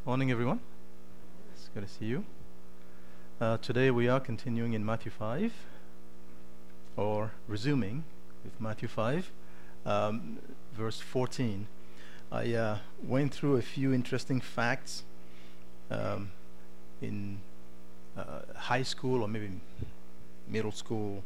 Morning, everyone. It's good to see you. Today we are continuing in Matthew 5, or resuming with Matthew 5, verse 14. I went through a few interesting facts in high school or maybe middle school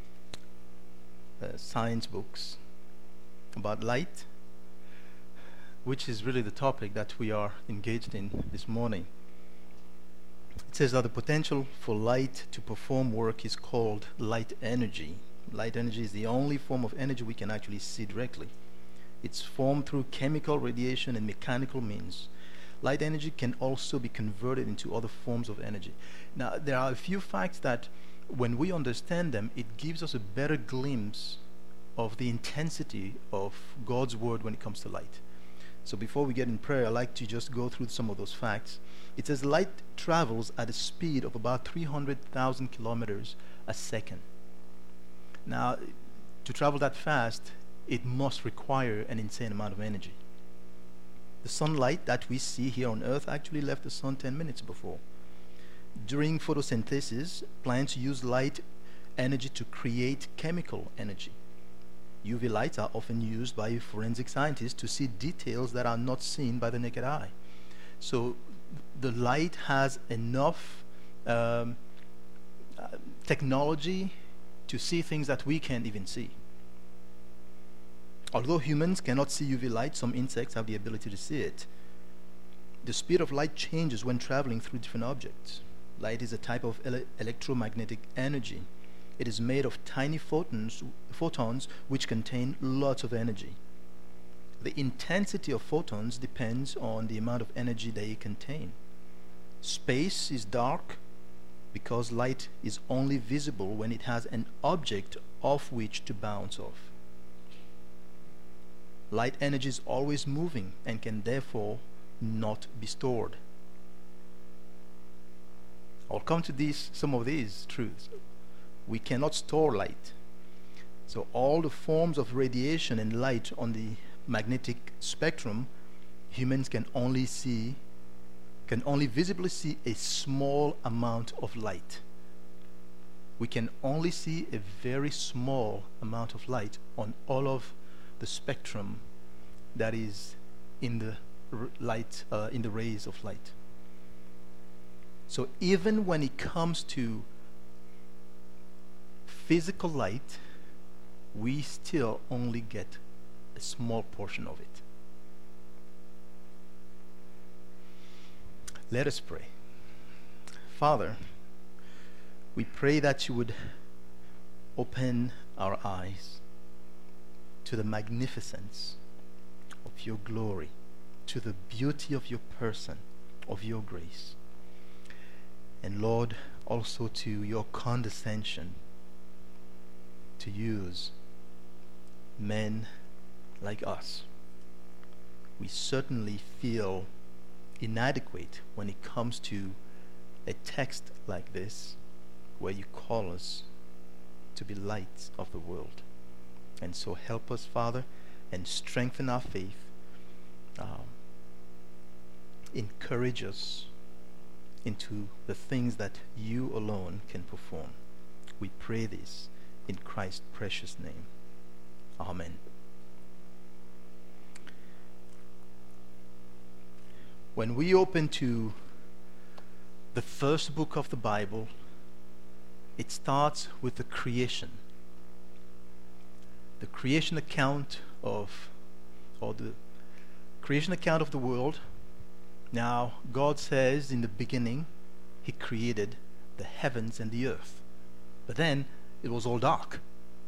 science books about light, which is really the topic that we are engaged in this morning. It says that the potential for light to perform work is called light energy. Light energy is the only form of energy we can actually see directly. It's formed through chemical radiation and mechanical means. Light energy can also be converted into other forms of energy. Now, there are a few facts that when we understand them, it gives us a better glimpse of the intensity of God's word when it comes to light. So before we get in prayer, I'd like to just go through some of those facts. It says light travels at a speed of about 300,000 kilometers a second. Now, to travel that fast, it must require an insane amount of energy. The sunlight that we see here on Earth actually left the sun 10 minutes before. During photosynthesis, plants use light energy to create chemical energy. UV lights are often used by forensic scientists to see details that are not seen by the naked eye. So the light has enough technology to see things that we can't even see. Although humans cannot see UV light, some insects have the ability to see it. The speed of light changes when traveling through different objects. Light is a type of electromagnetic energy. It is made of tiny photons which contain lots of energy. The intensity of photons depends on the amount of energy they contain. Space is dark because light is only visible when it has an object off which to bounce off. Light energy is always moving and can therefore not be stored. I'll come to some of these truths. We cannot store light. So all the forms of radiation and light on the magnetic spectrum, humans can only visibly see a small amount of light. We can only see a very small amount of light on all of the spectrum that is in the in the rays of light. So even when it comes to physical light, we still only get a small portion of it. Let us pray. Father, we pray that you would open our eyes to the magnificence of your glory, to the beauty of your person, of your grace, and Lord, also to your condescension to use men like us. We certainly feel inadequate when it comes to a text like this, where you call us to be lights of the world. And so help us, Father, and strengthen our faith. Encourage us into the things that you alone can perform. We pray this in Christ's precious name. Amen. When we open to the first book of the Bible, it starts with the creation. The creation account of the world. Now, God says in the beginning, He created the heavens and the earth. But then, it was all dark.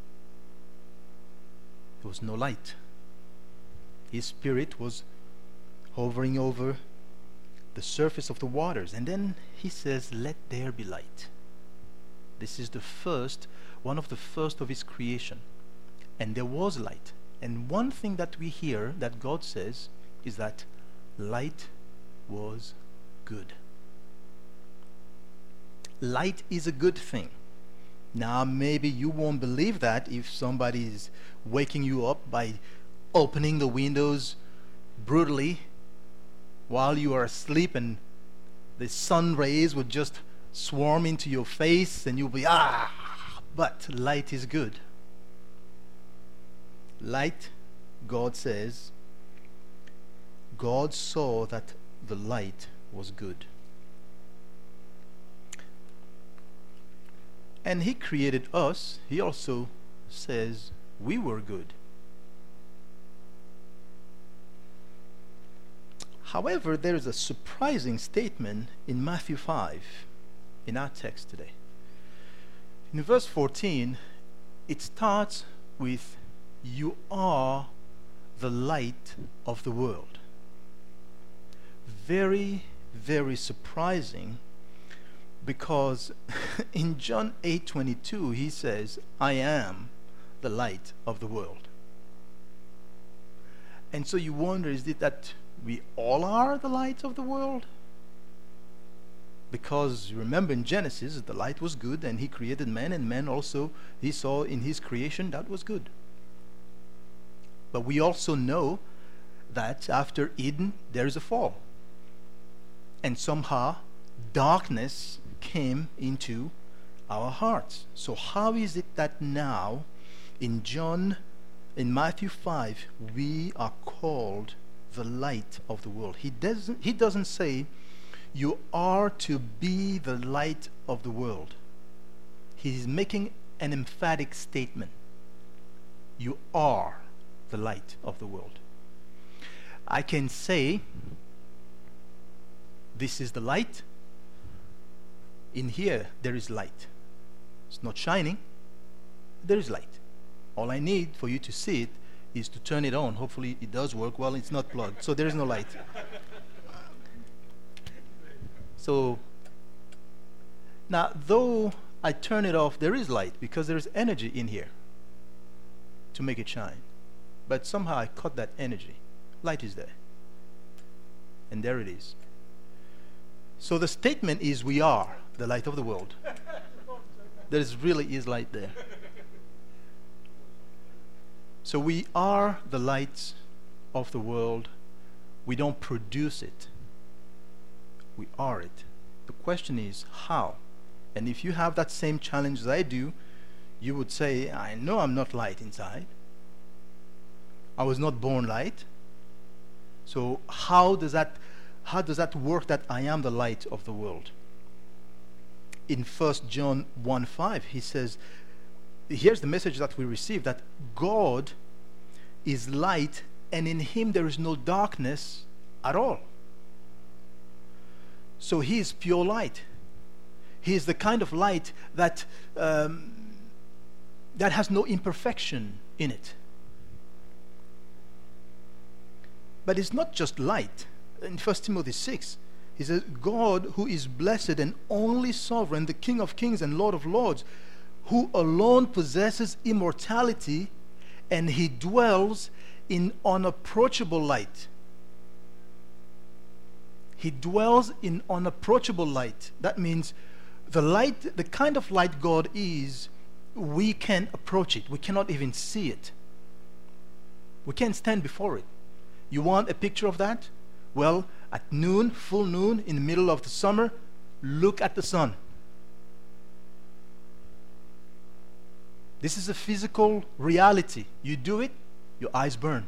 There was no light. His Spirit was hovering over the surface of the waters. And then He says, let there be light. This is one of the first of His creation. And there was light. And one thing that we hear that God says is that light was good. Light is a good thing. Now, maybe you won't believe that if somebody is waking you up by opening the windows brutally while you are asleep, and the sun rays would just swarm into your face and you'll be, but light is good. Light, God says, God saw that the light was good. And He created us. He also says we were good. However, there is a surprising statement in Matthew 5, in our text today. In verse 14, it starts with, "You are the light of the world." Very, very surprising, because in John 8:22 he says, "I am the light of the world." And so you wonder, is it that we all are the light of the world? Because you remember in Genesis, the light was good, and He created man, and man also, He saw in His creation that was good. But we also know that after Eden, there is a fall. And somehow, darkness came into our hearts. So how is it that now, in Matthew 5, we are called the light of the world? He doesn't say you are to be the light of the world. He's making an emphatic statement. You are the light of the world. I can say, this is the light. In here, there is light. It's not shining. There is light. All I need for you to see it is to turn it on. Hopefully it does work. Well, it's not plugged, so there is no light. So now, though I turn it off, there is light, because there is energy in here to make it shine. But somehow I cut that energy. Light is there. And there it is. So the statement is, we are the light of the world. There really is light there. So we are the light of the world. We don't produce it. We are it. The question is, how? And if you have that same challenge as I do, you would say, I know I'm not light inside. I was not born light. So how does that work, that I am the light of the world? In 1 John 1:5, he says, here's the message that we receive, that God is light, and in Him there is no darkness at all. So He is pure light. He is the kind of light that has no imperfection in it. But it's not just light. In 1 Timothy 6, he says, God, who is blessed and only sovereign, the King of kings and Lord of lords, who alone possesses immortality, and He dwells in unapproachable light. He dwells in unapproachable light. That means the light, the kind of light God is, we can't approach it. We cannot even see it. We can't stand before it. You want a picture of that? Well, at noon, full noon, in the middle of the summer, look at the sun. This is a physical reality. You do it, your eyes burn.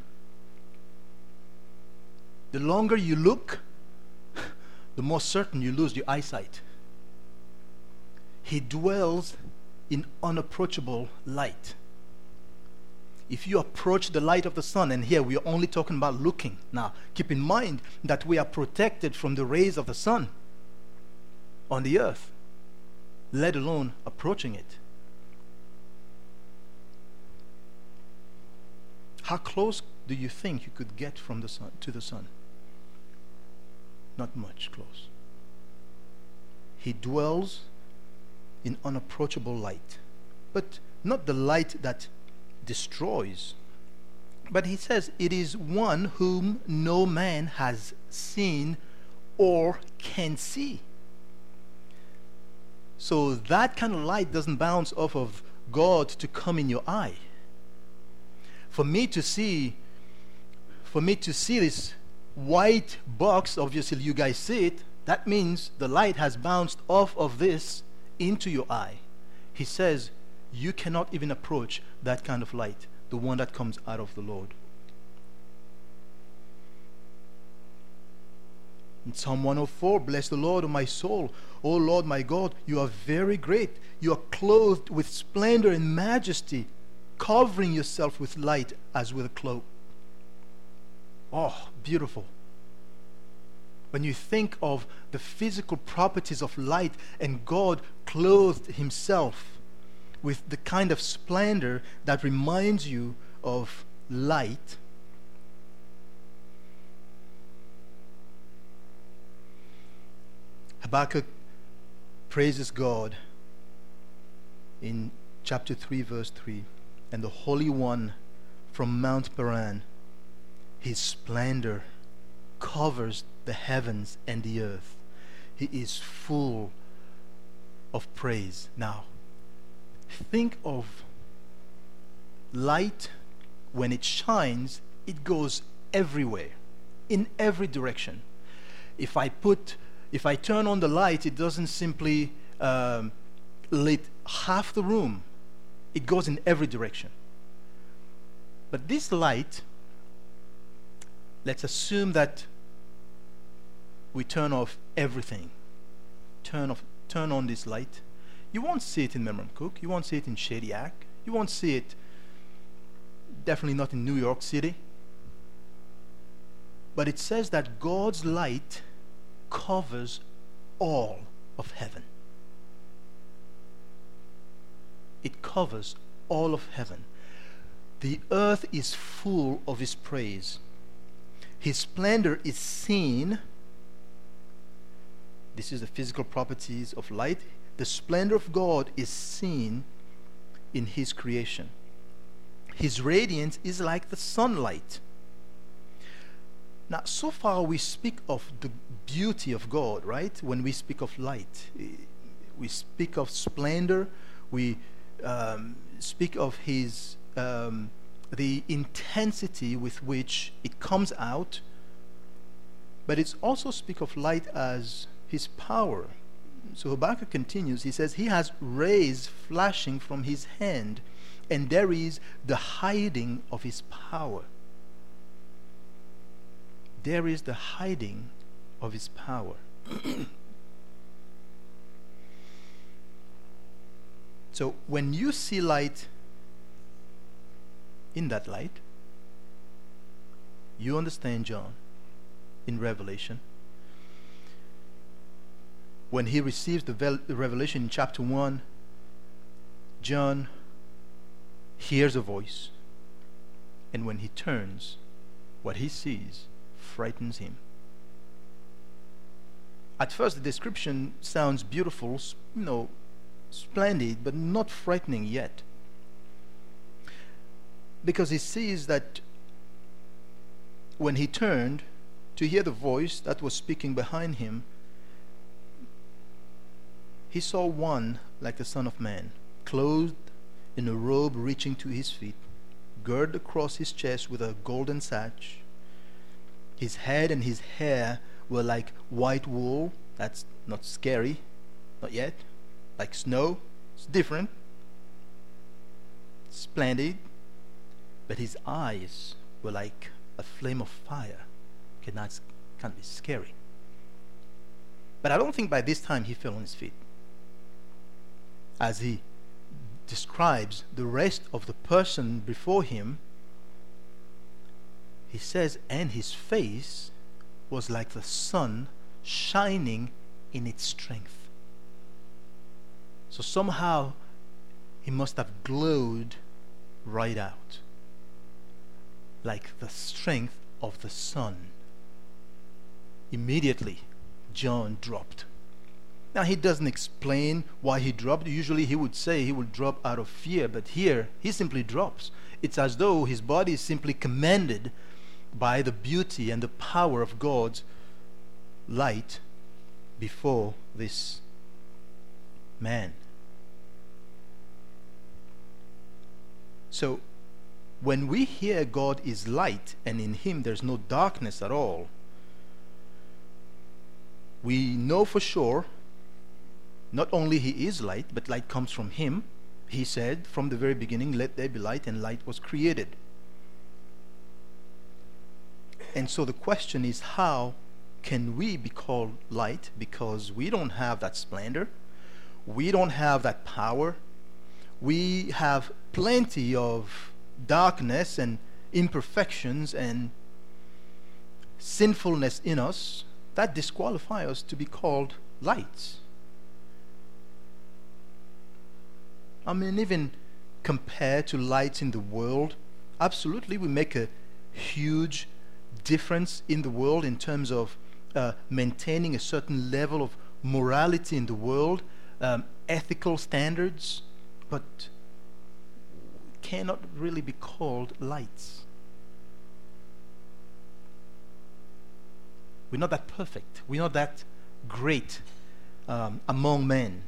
The longer you look, the more certain you lose your eyesight. He dwells in unapproachable light. If you approach the light of the sun, and here we are only talking about looking. Now, keep in mind that we are protected from the rays of the sun on the earth, let alone approaching it. How close do you think you could get from the sun to the sun? Not much close. He dwells in unapproachable light, but not the light that destroys. But he says it is one whom no man has seen or can see. So that kind of light doesn't bounce off of God to come in your eye. For me to see this white box, obviously you guys see it, that means the light has bounced off of this into your eye. He says you cannot even approach that kind of light, the one that comes out of the Lord. In Psalm 104, bless the Lord, O my soul. O Lord my God, you are very great. You are clothed with splendor and majesty, covering yourself with light as with a cloak. Oh, beautiful. When you think of the physical properties of light and God clothed himself with the kind of splendor that reminds you of light, Habakkuk praises God in chapter 3, verse 3. And the Holy One from Mount Paran, his splendor covers the heavens and the earth. He is full of praise. Now, think of light. When it shines, it goes everywhere, in every direction. If I turn on the light, it doesn't simply lit half the room. It goes in every direction. But this light, let's assume that we turn off everything. Turn on this light. You won't see it in Memramcook. You won't see it in Shediac. You won't see it, definitely not in New York City. But it says that God's light covers all of heaven. It covers all of heaven. The earth is full of his praise. His splendor is seen. This is the physical properties of light. The splendor of God is seen in his creation. His radiance is like the sunlight. Now, so far we speak of the beauty of God, right? When we speak of light, we speak of splendor. We speak of his the intensity with which it comes out. But it's also speak of light as his power. So Habakkuk continues. He says, he has rays flashing from his hand, and there is the hiding of his power. There is the hiding of his power. So when you see light, in that light, you understand John in Revelation. When he receives the revelation in chapter 1, John hears a voice, and when he turns, what he sees frightens him. At first, the description sounds beautiful, splendid, but not frightening yet. Because he sees that when he turned to hear the voice that was speaking behind him, he saw one like the Son of Man, clothed in a robe reaching to his feet, girded across his chest with a golden sash. His head and his hair were like white wool. That's not scary, not yet. Like snow, it's different. Splendid. But his eyes were like a flame of fire. Can't be scary. But I don't think by this time he fell on his feet. As he describes the rest of the person before him, he says, and his face was like the sun shining in its strength. So somehow he must have glowed right out, like the strength of the sun. Immediately, John dropped. Now, he doesn't explain why he dropped. Usually he would say he would drop out of fear, but here he simply drops. It's as though his body is simply commanded by the beauty and the power of God's light before this man. So, when we hear God is light and in him there's no darkness at all, We know for sure not only he is light, but light comes from him. He said from the very beginning, let there be light, and light was created. And so the question is, how can we be called light? Because we don't have that splendor. We don't have that power. We have plenty of darkness and imperfections and sinfulness in us that disqualify us to be called lights. I mean, even compared to lights in the world, absolutely we make a huge difference in the world in terms of maintaining a certain level of morality in the world, ethical standards, but cannot really be called lights. We're not that perfect. We're not that great among men.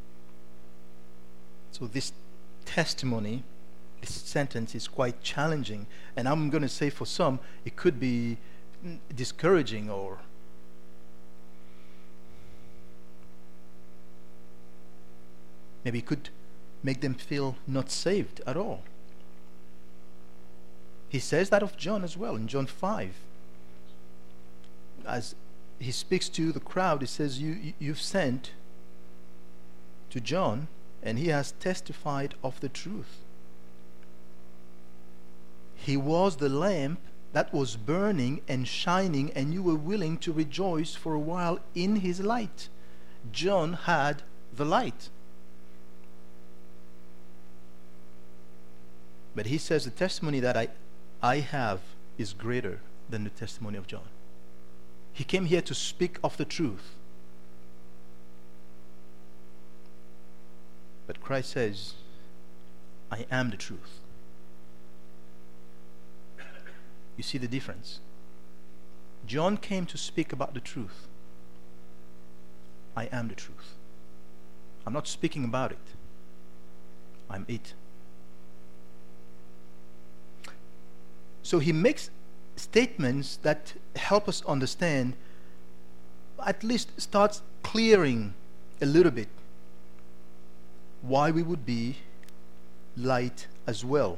So this testimony, this sentence is quite challenging. And I'm going to say for some, it could be discouraging, or maybe it could make them feel not saved at all. He says that of John as well in John 5. As he speaks to the crowd, he says, you've sent to John, and he has testified of the truth. He was the lamp that was burning and shining, and you were willing to rejoice for a while in his light. John had the light. But he says the testimony that I have is greater than the testimony of John. He came here to speak of the truth. But Christ says, I am the truth. You see the difference? John came to speak about the truth. I am the truth. I'm not speaking about it. I'm it. So he makes statements that help us understand, at least starts clearing a little bit why we would be light as well.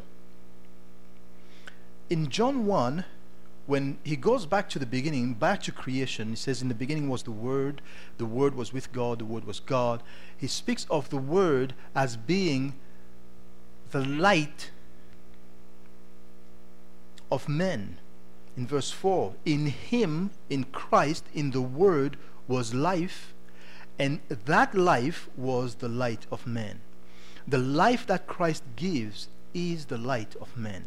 In John 1, when he goes back to the beginning, back to creation, he says, in the beginning was the Word was with God, the Word was God. He speaks of the Word as being the light of men. In verse 4, in him, in Christ, in the Word was life, and that life was the light of man. The life that Christ gives is the light of man.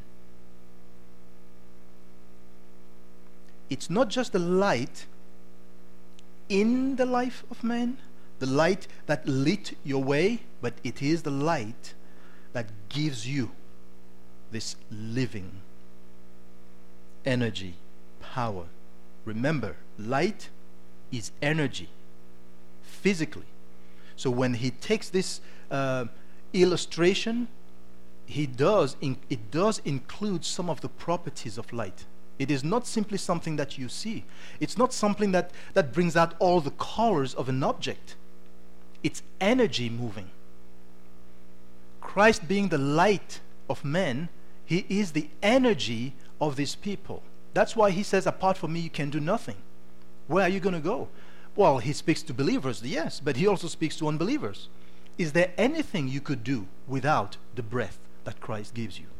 It's not just the light in the life of man, the light that lit your way, but it is the light that gives you this living energy, power. Remember, light is energy, physically. So when he takes this illustration, it does include some of the properties of light. It is not simply something that you see. It's not something that brings out all the colors of an object. It's energy moving. Christ being the light of men, he is the energy of these people. That's why he says, apart from me you can do nothing. Where are you going to go? Well, he speaks to believers, yes, but he also speaks to unbelievers. Is there anything you could do without the breath that Christ gives you?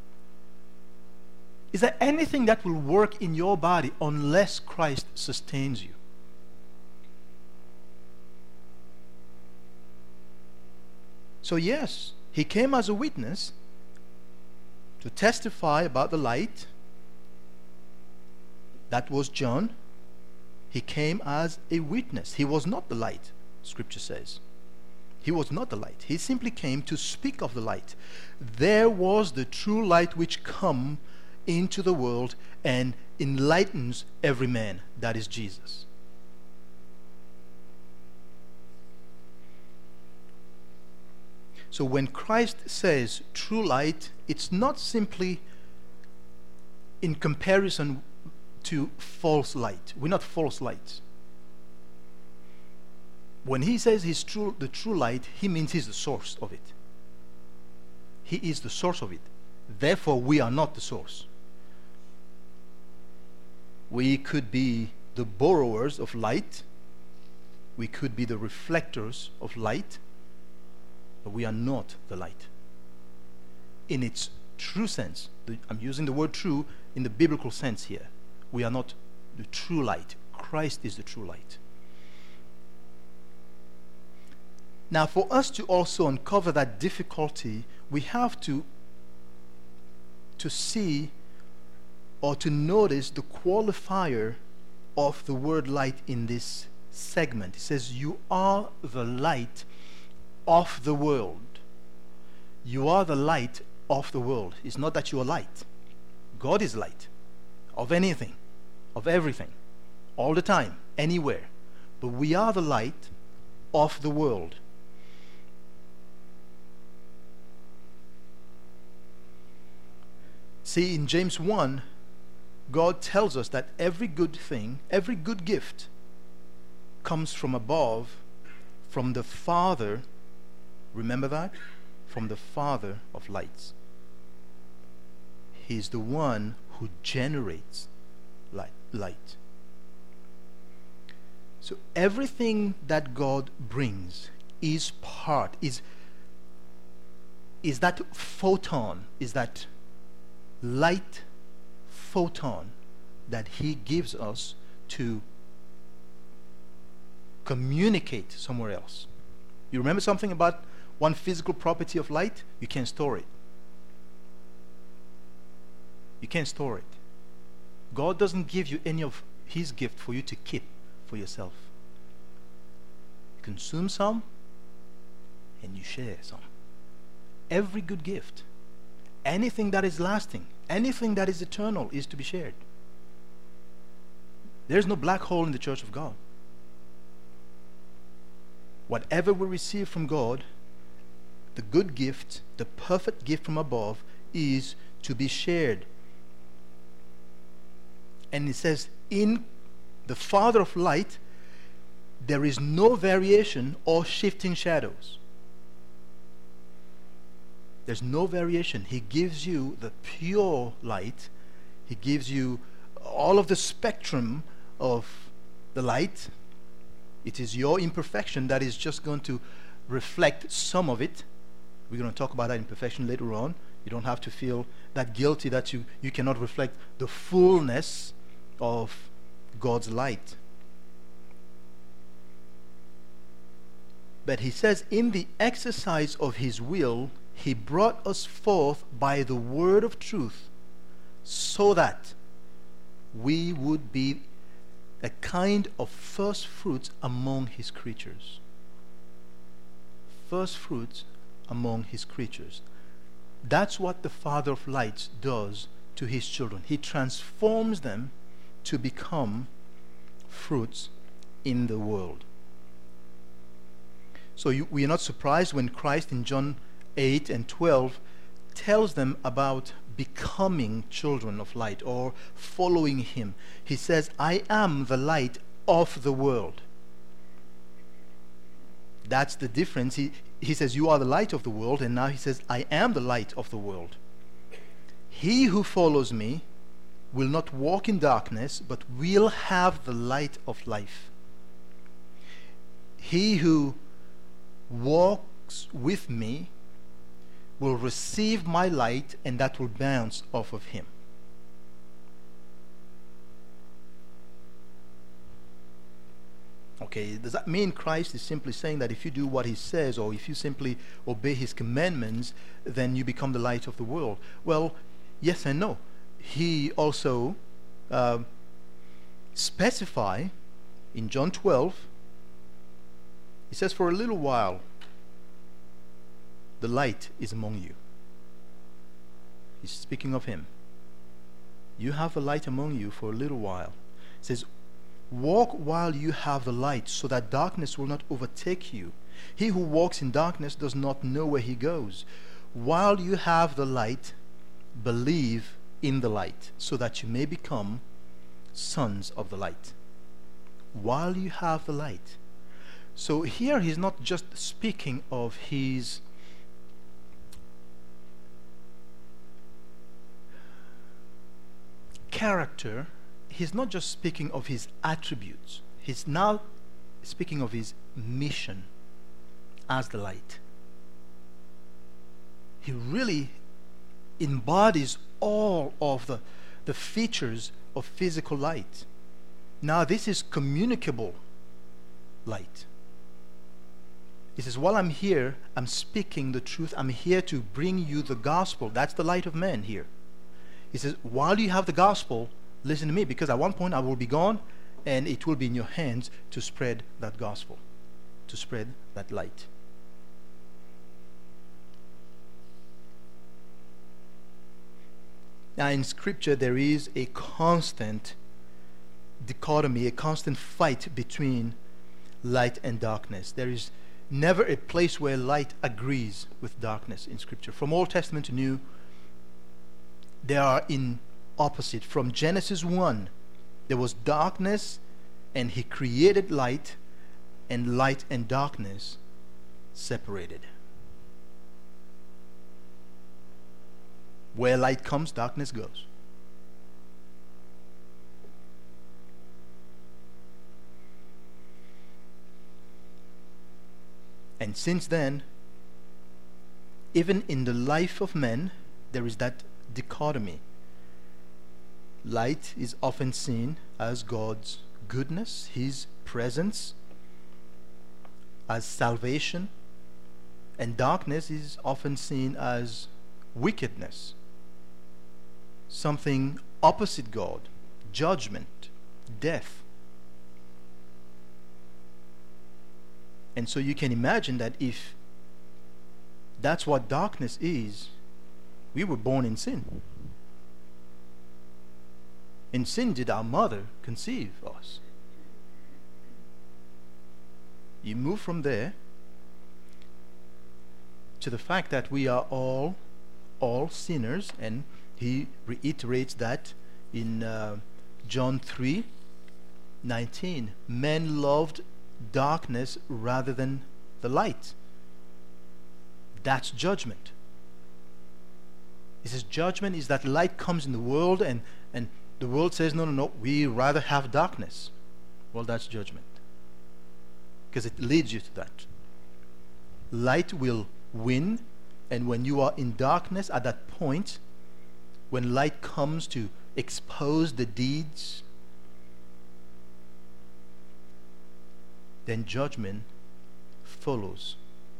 Is there anything that will work in your body unless Christ sustains you? So yes, he came as a witness to testify about the light. That was John. He came as a witness. He was not the light, Scripture says. He was not the light. He simply came to speak of the light. There was the true light which come into the world and enlightens every man. That is Jesus. So when Christ says true light, it's not simply in comparison to false light. We're not false lights. When he says he's the true light, he means he's the source of it. He is the source of it. Therefore, we are not the source. We could be the borrowers of light. We could be the reflectors of light. But we are not the light. In its true sense, I'm using the word true in the biblical sense here. We are not the true light. Christ is the true light. Now, for us to also uncover that difficulty, we have to see or to notice the qualifier of the word light in this segment. It says, you are the light of the world. You are the light of the world. It's not that you are light. God is light of anything, of everything, all the time, anywhere. But we are the light of the world. See, in James 1, God tells us that every good thing, every good gift comes from above, from the Father. Remember that? From the Father of lights. He is the one who generates light. So everything that God brings is that photon, is that light photon that he gives us to communicate somewhere else. You remember something about one physical property of light? You can't store it. You can't store it. God doesn't give you any of his gift for you to keep for yourself. You consume some and you share some. Every good gift, anything that is lasting, anything that is eternal is to be shared. There's no black hole in the church of God. Whatever we receive from God, the good gift, the perfect gift from above, is to be shared. And it says, in the Father of light, there is no variation or shifting shadows. There's no variation. He gives you the pure light. He gives you all of the spectrum of the light. It is your imperfection that is just going to reflect some of it. We're going to talk about that imperfection later on. You don't have to feel that guilty that you cannot reflect the fullness of God's light. But he says, in the exercise of his will, he brought us forth by the word of truth, so that we would be a kind of first fruits among his creatures. First fruits among his creatures. That's what the Father of lights does to his children. He transforms them to become fruits in the world. So we are not surprised when Christ in John 8 and 12 tells them about becoming children of light or following him. He says, I am the light of the world. That's the difference. He says, you are the light of the world, and now he says, I am the light of the world. He who follows me will not walk in darkness, but will have the light of life. He who walks with me will receive my light, and that will bounce off of him. Okay, does that mean Christ is simply saying that if you do what he says, or if you simply obey his commandments, then you become the light of the world? Well, yes and no. He also specify in John 12, he says, for a little while the light is among you. He's speaking of him. You have the light among you for a little while. He says, walk while you have the light, so that darkness will not overtake you. He who walks in darkness does not know where he goes. While you have the light, believe in the light, so that you may become sons of the light. While you have the light. So here he's not just speaking of his character, he's not just speaking of his attributes, he's now speaking of his mission as the light. He really embodies all of the features of physical light. Now this is communicable light. He says, while I'm here, I'm speaking the truth. I'm here to bring you the gospel. That's the light of man here. He says, while you have the gospel, listen to me, because at one point I will be gone, and it will be in your hands to spread that gospel, to spread that light. Now in Scripture there is a constant dichotomy, a constant fight between light and darkness. There is never a place where light agrees with darkness in Scripture. From Old Testament to New, they are in opposite. From Genesis 1, there was darkness, and he created light, and light and darkness separated. Where light comes, darkness goes. And since then, even in the life of men, there is that dichotomy. Light is often seen as God's goodness, his presence, as salvation, and darkness is often seen as wickedness, something opposite God, judgment, death. And so you can imagine that if that's what darkness is, we were born in sin. In sin did our mother conceive us. You move from there to the fact that we are all sinners, and he reiterates that in John 3:19. Men loved darkness rather than the light. That's judgment. He says judgment is that light comes in the world, and the world says no, we rather have darkness. Well, that's judgment, because it leads you to that. Light will win, and when you are in darkness at that point, when light comes to expose the deeds, then judgment follows.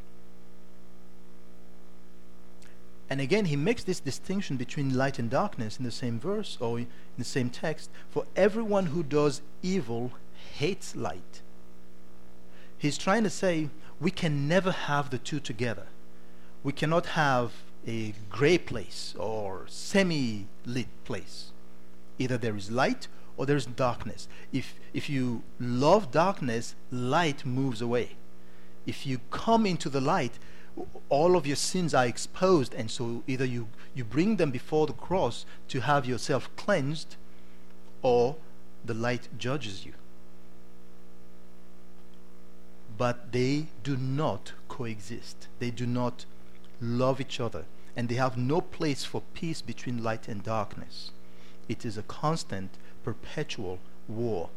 And again, he makes this distinction between light and darkness in the same verse, or in the same text. For everyone who does evil hates light. He's trying to say we can never have the two together. We cannot have a gray place or semi-lit place. Either there is light or there is darkness. If you love darkness, light moves away. If you come into the light, all of your sins are exposed, and so either you bring them before the cross to have yourself cleansed, or the light judges you. But they do not coexist. They do not love each other, and they have no place for peace between light and darkness. It is a constant, perpetual war.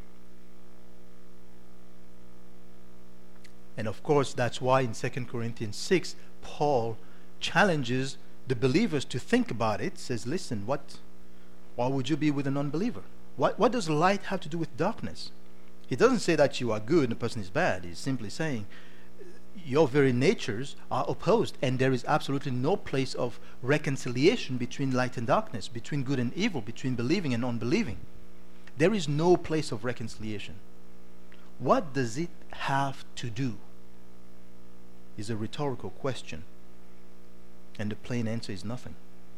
And of course, that's why in 2 Corinthians 6, Paul challenges the believers to think about it. Says, listen, why would you be with an unbeliever? What does light have to do with darkness? He doesn't say that you are good and the person is bad. He's simply saying your very natures are opposed, and there is absolutely no place of reconciliation between light and darkness, between good and evil, between believing and unbelieving. There is no place of reconciliation. What does it have to do? Is a rhetorical question, and the plain answer is nothing.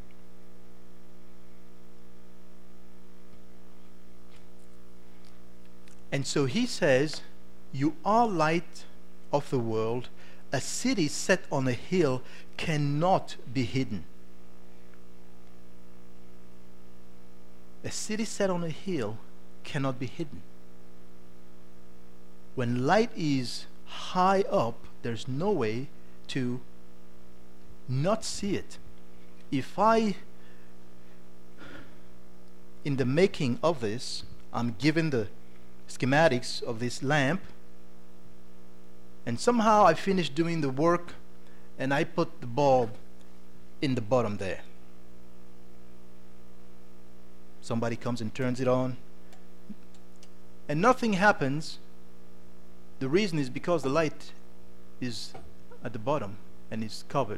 And so he says, you are light of the world. A city set on a hill cannot be hidden. A city set on a hill cannot be hidden. When light is high up, there's no way to not see it. If I, in the making of this, I'm given the schematics of this lamp, and somehow I finish doing the work and I put the bulb in the bottom there. Somebody comes and turns it on, and nothing happens. The reason is because the light is at the bottom and it's covered.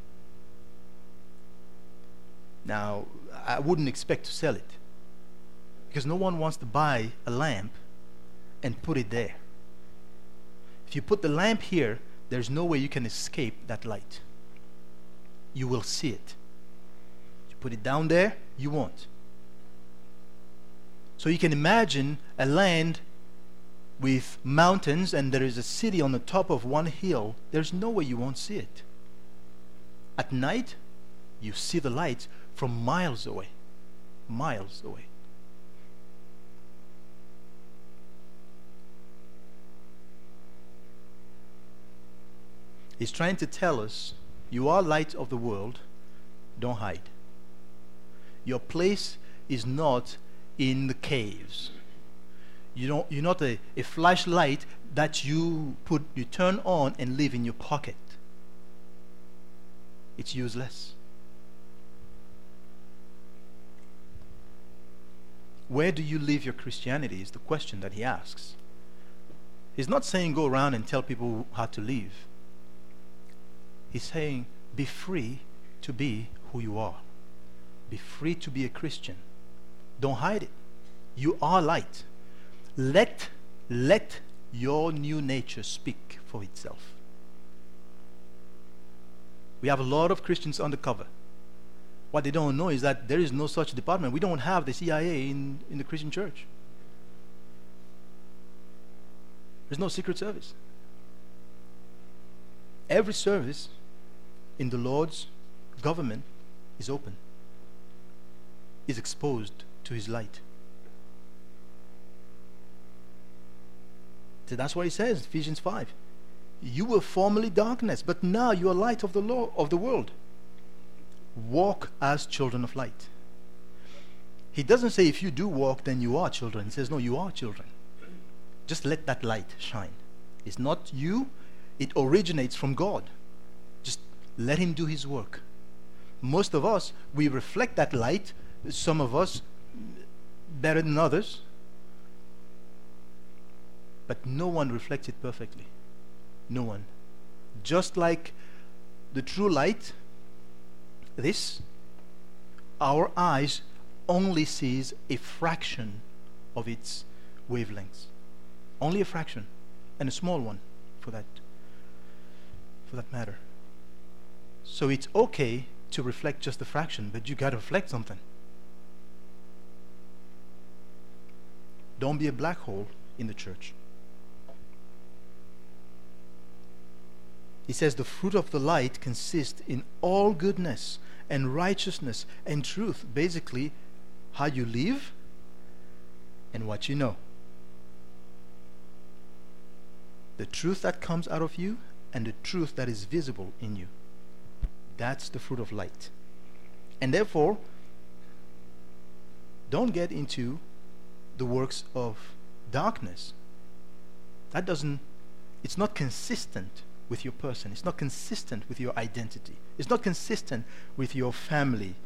Now, I wouldn't expect to sell it, because no one wants to buy a lamp and put it there. If you put the lamp here, there's no way you can escape that light. You will see it. You put it down there, you won't. So you can imagine a land with mountains, and there is a city on the top of one hill. There's no way you won't see it. At night, you see the lights from miles away. Miles away. He's trying to tell us, you are light of the world, don't hide. Your place is not in the caves. You're not a flashlight that you turn on and leave in your pocket. It's useless. Where do you live your Christianity is the question that he asks. He's not saying go around and tell people how to live. He's saying be free to be who you are. Be free to be a Christian. Don't hide it. You are light. Let your new nature speak for itself. We have a lot of Christians undercover. What they don't know is that there is no such department. We don't have the CIA in the Christian church. There's no secret service. Every service in the Lord's government is open, is exposed to his light. So that's what he says, Ephesians 5. You were formerly darkness, but now you are light of the world. Walk as children of light. He doesn't say if you do walk, then you are children. He says, no, you are children. Just let that light shine. It's not you. It originates from God. Just let him do his work. Most of us, we reflect that light. Some of us better than others. But no one reflects it perfectly. No one. Just like the true light, our eyes only sees a fraction of its wavelengths. Only a fraction. And a small one for that matter. So it's okay to reflect just a fraction, but you got to reflect something. Don't be a black hole in the church. He says the fruit of the light consists in all goodness and righteousness and truth. Basically, how you live and what you know. The truth that comes out of you and the truth that is visible in you. That's the fruit of light. And therefore, don't get into the works of darkness. It's not consistent with your person. It's not consistent with your identity. It's not consistent with your family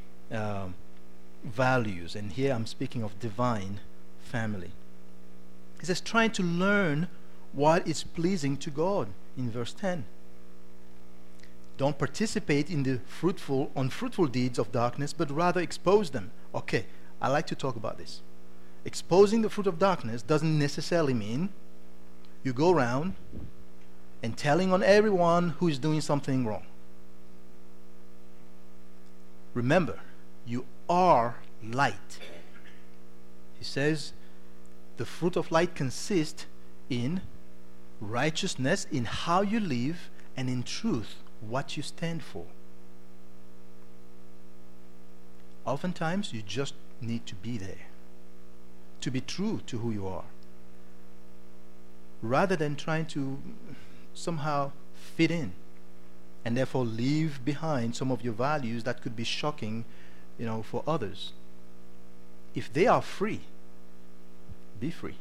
values. And here I'm speaking of divine family. He says, trying to learn what is pleasing to God in verse 10. Don't participate in the unfruitful deeds of darkness, but rather expose them. Okay, I like to talk about this. Exposing the fruit of darkness doesn't necessarily mean you go around and telling on everyone who is doing something wrong. Remember, you are light. He says the fruit of light consists in righteousness, in how you live, and in truth, what you stand for. Oftentimes, you just need to be there, to be true to who you are. rather than trying to somehow fit in and therefore leave behind some of your values that could be shocking, for others. If they are free, be free.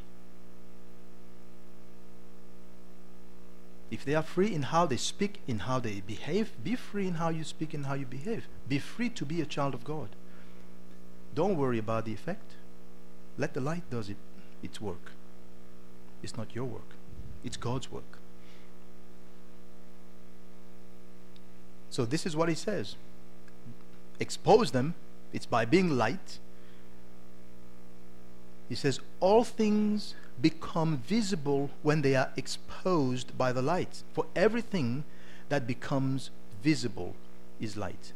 If they are free in how they speak, in how they behave, be free in how you speak and how you behave. Be free to be a child of God. Don't worry about the effect. Let the light does its work. It's not your work. It's God's work. So this is what he says. Expose them. It's by being light. He says, all things become visible when they are exposed by the light. For everything that becomes visible is light.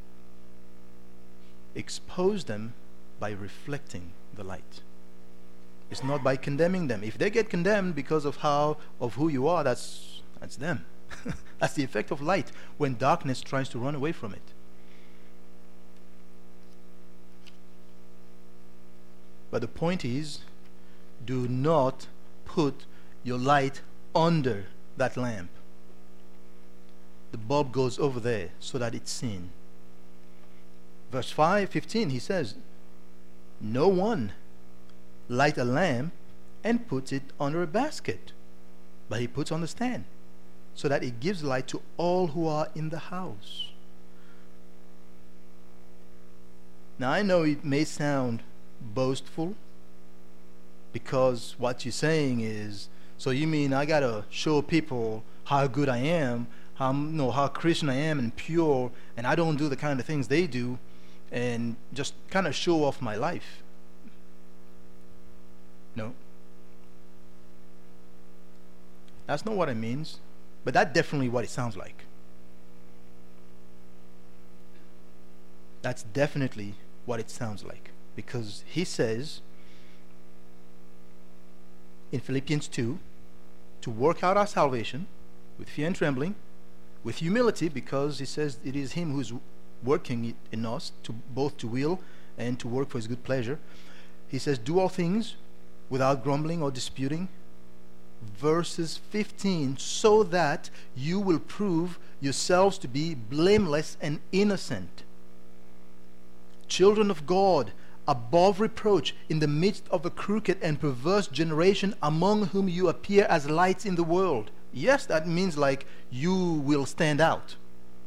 Expose them by reflecting the light. It's not by condemning them. If they get condemned because of who you are, that's them. That's the effect of light when darkness tries to run away from it. But the point is, do not put your light under that lamp. The bulb goes over there so that it's seen. Verse 15, he says, no one light a lamp and puts it under a basket, but he puts on the stand, so that it gives light to all who are in the house. Now I know it may sound boastful, because what you're saying is, so you mean I gotta show people how good I am, how Christian I am and pure, and I don't do the kind of things they do, and just kind of show off my life? No. That's not what it means, but that's definitely what it sounds like. That's definitely what it sounds like, because he says in Philippians 2 to work out our salvation with fear and trembling, with humility, because he says it is him who's working it in us to both to will and to work for his good pleasure. He says, do all things without grumbling or disputing. Verses 15, so that you will prove yourselves to be blameless and innocent, children of God, above reproach, in the midst of a crooked and perverse generation, among whom you appear as lights in the world. Yes, that means like you will stand out.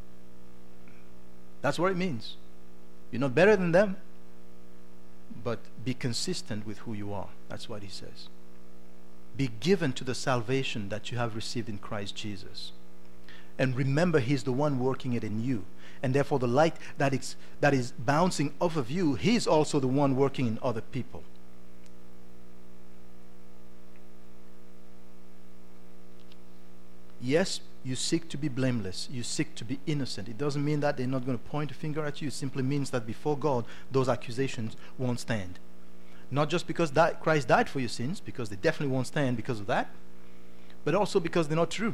That's what it means. You're not better than them, but be consistent with who you are. That's what he says. Be given to the salvation that you have received in Christ Jesus. And remember, he's the one working it in you. And therefore the light that is bouncing off of you, he's also the one working in other people. Yes, you seek to be blameless. You seek to be innocent. It doesn't mean that they're not going to point a finger at you. It simply means that before God, those accusations won't stand. Not just because Christ died for your sins, because they definitely won't stand because of that, but also because they're not true.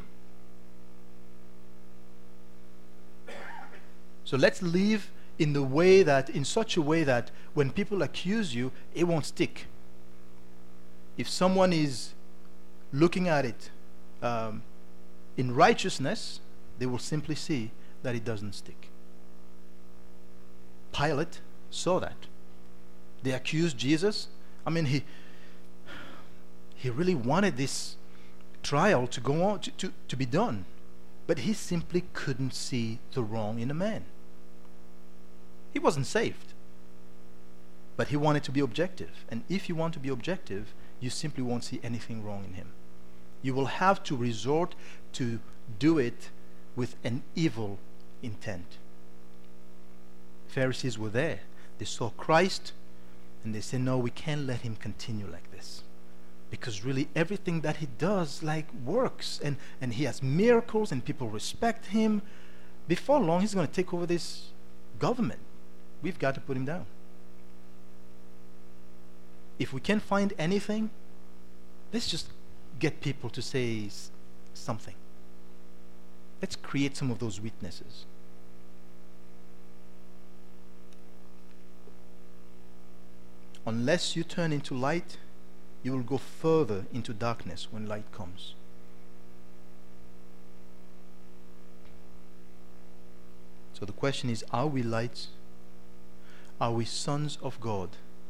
So let's live in such a way that when people accuse you, it won't stick. If someone is looking at it in righteousness, they will simply see that it doesn't stick. Pilate saw that. They accused Jesus. I mean, he really wanted this trial to go on, to be done. But he simply couldn't see the wrong in a man. He wasn't saved. But he wanted to be objective. And if you want to be objective, you simply won't see anything wrong in him. You will have to resort to do it with an evil intent. Pharisees were there. They saw Christ and they said, no, we can't let him continue like this. Because really everything that he does works, and he has miracles and people respect him. Before long he's going to take over this government. We've got to put him down. If we can't find anything, let's just get people to say something. Let's create some of those witnesses. Unless you turn into light, you will go further into darkness when light comes. So the question is, are we lights? Are we sons of God?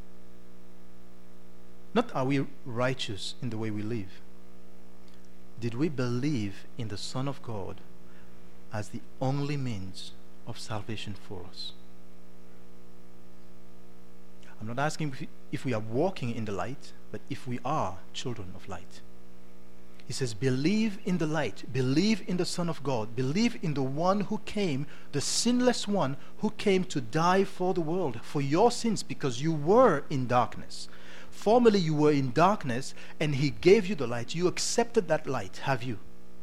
Not are we righteous in the way we live. Did we believe in the Son of God as the only means of salvation for us? I'm not asking if we are walking in the light, but if we are children of light. He says, believe in the light, believe in the Son of God, believe in the one who came, the sinless one who came to die for the world, for your sins, because you were in darkness. Formerly you were in darkness, and he gave you the light. You accepted that light, have you?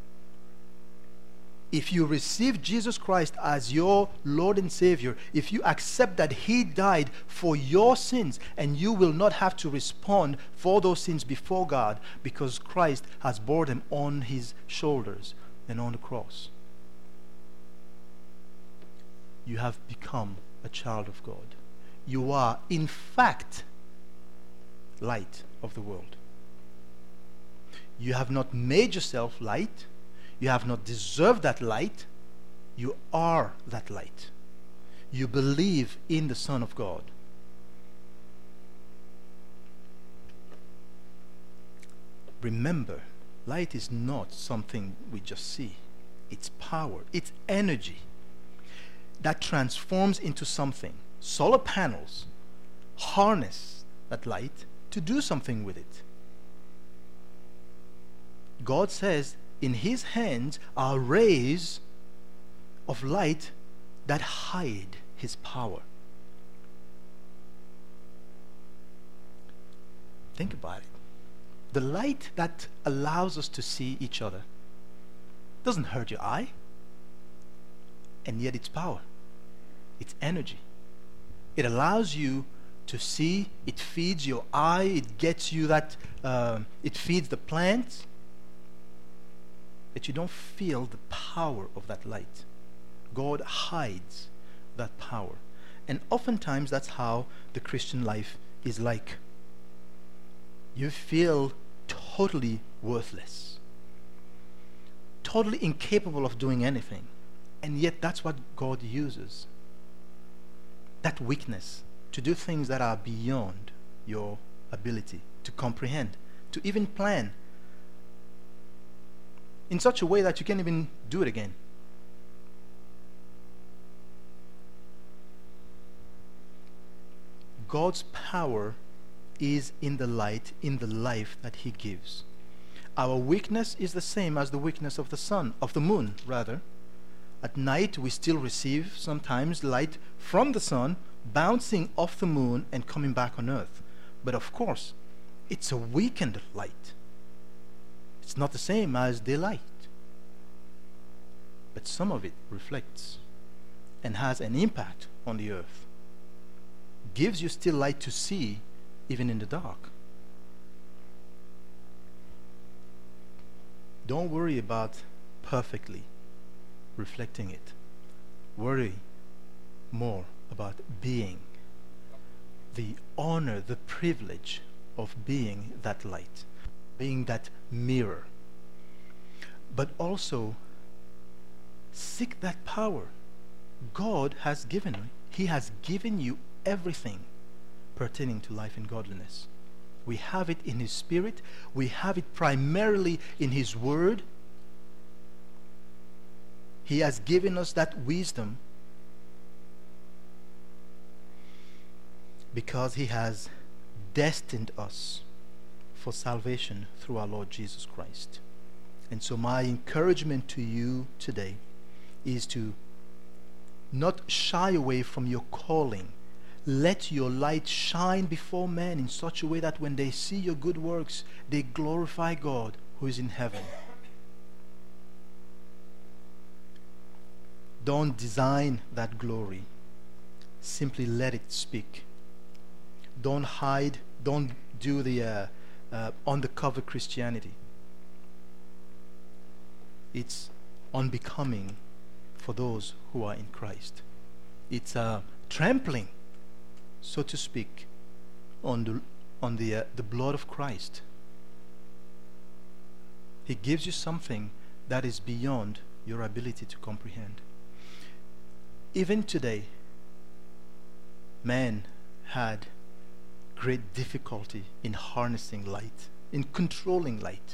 If you receive Jesus Christ as your Lord and Savior, if you accept that he died for your sins, and you will not have to respond for those sins before God, because Christ has bore them on his shoulders and on the cross, you have become a child of God. You are, in fact, light of the world. You have not made yourself light. You have not deserved that light. You are that light. You believe in the Son of God. Remember, light is not something we just see. It's power, it's energy that transforms into something. Solar panels harness that light to do something with it. God says, in his hands are rays of light that hide his power. Think about it. The light that allows us to see each other doesn't hurt your eye, and yet it's power. It's energy. It allows you to see. It feeds your eye. It gets you that. It feeds the plants. That you don't feel the power of that light. God hides that power. And oftentimes that's how the Christian life is like. You feel totally worthless, totally incapable of doing anything. And yet that's what God uses. That weakness to do things that are beyond your ability to comprehend, to even plan, in such a way that you can't even do it again. God's power is in the light, in the life that he gives. Our weakness is the same as the weakness of the sun, of the moon, rather. At night we still receive sometimes light from the sun, bouncing off the moon and coming back on earth. But of course, it's a weakened light. It's not the same as daylight. But some of it reflects and has an impact on the earth. Gives you still light to see even in the dark. Don't worry about perfectly reflecting it. Worry more about being, the honor, the privilege of being that light, being that mirror. But also seek that power. God has given you. He has given you everything pertaining to life and godliness. We have it in his Spirit. We have it primarily in his Word. He has given us that wisdom because he has destined us for salvation through our Lord Jesus Christ. And so my encouragement to you today is to not shy away from your calling. Let your light shine before men in such a way that when they see your good works, they glorify God who is in heaven. Don't design that glory. Simply let it speak. Don't hide. Don't do the undercover Christianity. It's unbecoming for those who are in Christ. It's trampling, so to speak, on the blood of Christ. He gives you something that is beyond your ability to comprehend. Even today, man had great difficulty in harnessing light, in controlling light.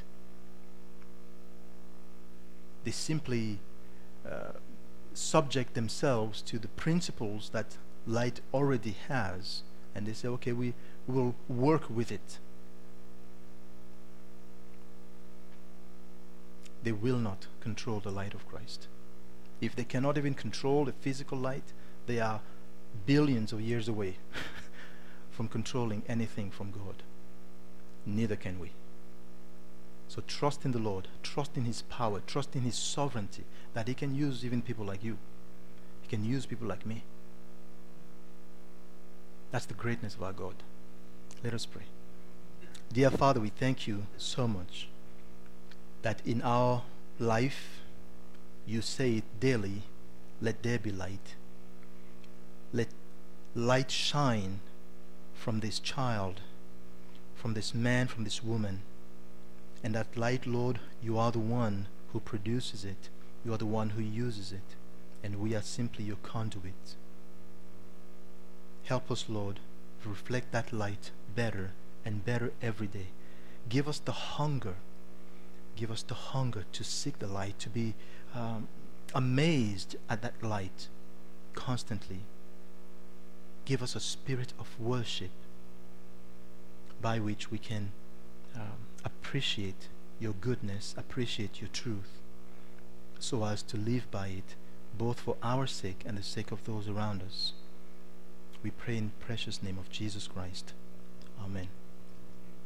They simply subject themselves to the principles that light already has, and they say, okay, we will work with it. They will not control the light of Christ. If they cannot even control the physical light, they are billions of years away from controlling anything from God. Neither can we. So trust in the Lord, trust in His power, trust in His sovereignty, that He can use even people like you. He can use people like me. That's the greatness of our God. Let us pray. Dear Father, we thank you so much that in our life you say it daily, let there be light. Let light shine from this child, from this man, from this woman. And that light, Lord, you are the one who produces it. You are the one who uses it. And we are simply your conduit. Help us, Lord, to reflect that light better and better every day. Give us the hunger. Give us the hunger to seek the light, to be amazed at that light constantly. Give us a spirit of worship by which we can appreciate your goodness, appreciate your truth, so as to live by it, both for our sake and the sake of those around us. We pray in the precious name of Jesus Christ. Amen.